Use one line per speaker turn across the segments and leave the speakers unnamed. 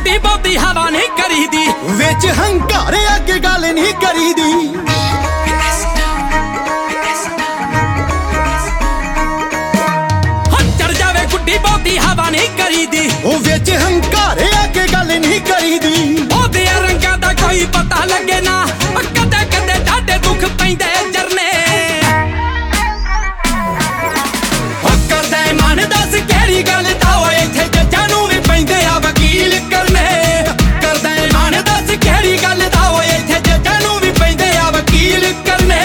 ਗੁੱਡੀ ਬਹੁਤੀ ਹਵਾ ਨਹੀਂ ਕਰੀਦੀ,
ਵਿੱਚ ਹੰਕਾਰੇ ਅੱਗੇ ਗੱਲ ਨਹੀਂ ਕਰੀਦੀ।
ਚੜ ਜਾਵੇ ਗੁੱਡੀ ਬਹੁਤੀ ਹਵਾ ਨਹੀਂ ਕਰੀਦੀ,
ਉਹ ਵਿੱਚ ਹੰਕਾਰੇ ਅੱਗੇ ਗੱਲ ਨਹੀਂ ਕਰੀਦੀ।
ਉਹਦੇ ਰੰਗਾਂ ਦਾ ਕੋਈ ਪਤਾ ਲੱਗੇ ਨਾ, ਕਦੇ ਕਦੇ ਡਾਢੇ ਦੁੱਖ ਪੈਂਦੇ ਜਰਨੇ। ਉਹ ਕਰਦਾ ਮਨ ਦੱਸ ਕਿਹੜੀ ਗੱਲ ਦਾ, ਓਏ ਇੱਥੇ ਜੱਜਾਂ ਨੂੰ ਵੀ ਪੈਂਦੇ ਆ ਵਕੀਲ ਕਰਨੇ। ਕਰਦਾ ਮਨ ਦੱਸ ਕਿਹੜੀ ਗੱਲ ਦਾ, ਓਏ ਇੱਥੇ ਜੱਜਾਂ ਨੂੰ ਵੀ ਪੈਂਦੇ ਆ ਵਕੀਲ ਕਰਨੇ।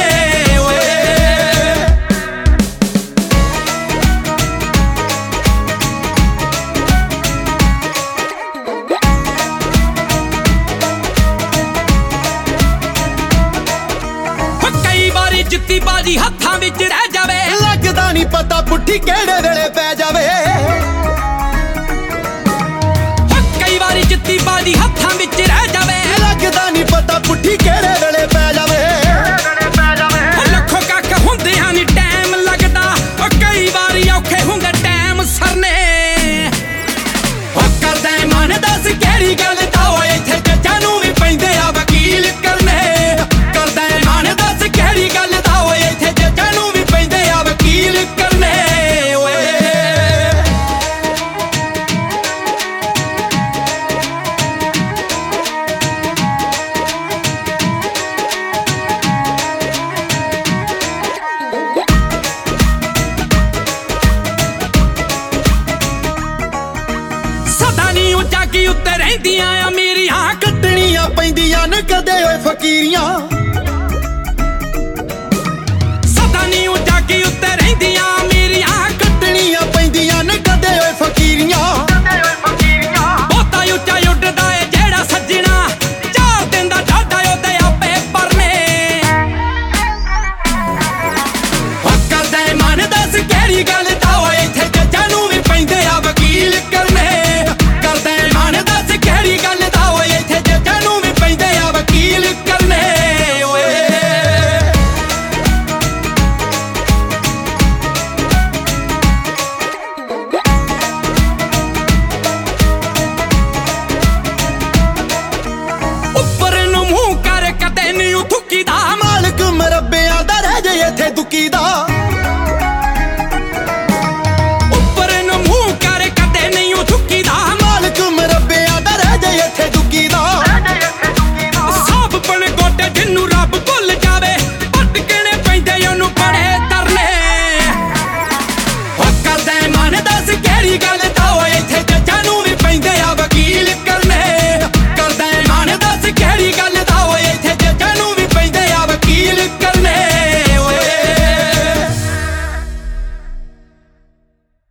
ਜਿੱਤੀ ਬਾਜੀ ਹੱਥਾਂ ਵਿੱਚ ਰਹਿ ਜਾਵੇ,
ਲੱਗਦਾ ਨਹੀਂ ਪਤਾ ਪੁੱਠੀ ਕਿਹੜੇ ਵੇਲੇ ਪੈ ਜਾਵੇ।
ਕਈ ਵਾਰੀ ਜਿੱਤੀ ਬਾਜੀ ਹੱਥਾਂ ਵਿੱਚ ਰਹਿ ਜਾਵੇ,
ਲੱਗਦਾ ਨਹੀਂ ਪਤਾ ਪੁੱਠੀ ਕਿਹੜੇ ਵੇਲੇ ਪੈ ਜਾਵੇ।
ਲੱਖੋਂ ਕੱਖ ਹੁੰਦਿਆਂ ਨੀ ਟਾਈਮ ਲੱਗਦਾ, ਕਈ ਵਾਰੀ ਔਖੇ ਹੁੰਦੇ ਟਾਈਮ ਸਰਨੇ। ਕਰਦਾ ਮਨ ਦੱਸ ਕਿਹੜੀ ਗੱਲ ਦਾ, ਓਏ ਇੱਥੇ ਜੱਜਾਂ ਨੂੰ ਵੀ ਪੈਂਦੇ ਆ ਵਕੀਲ ਕਰਨੇ। ਕਰਦਾ ਮਨ ਦੱਸ ਕਿਹੜੀ ਗੱਲ ਦਾ, ਓਏ ਇੱਥੇ ਜੱਜਾਂ ਨੂੰ ਵੀ ਪੈਂਦੇ ਆ ਵਕੀਲ ਕਰਨੇ। ਸਦਾ ਨੀ ਉਚਾਕੀ ਉੱਤੇ ਰਹਿੰਦੀਆਂ ਅਮੀਰੀਆਂ,
ਕੱਟਣੀਆਂ ਪੈਂਦੀਆਂ ਨੇ ਕਦੇ ਓਏ ਫਕੀਰੀਆਂ।
ਸਦਾ ਨੀ ਉਚਾਕੀ ਉੱਤੇ ਰਹਿੰਦੀਆਂ ਅਮੀਰੀਆਂ,
ਕੱਟਣੀਆਂ ਪੈਂਦੀਆਂ ਨੇ ਕਦੇ ਓਏ ਫਕੀਰੀਆਂ।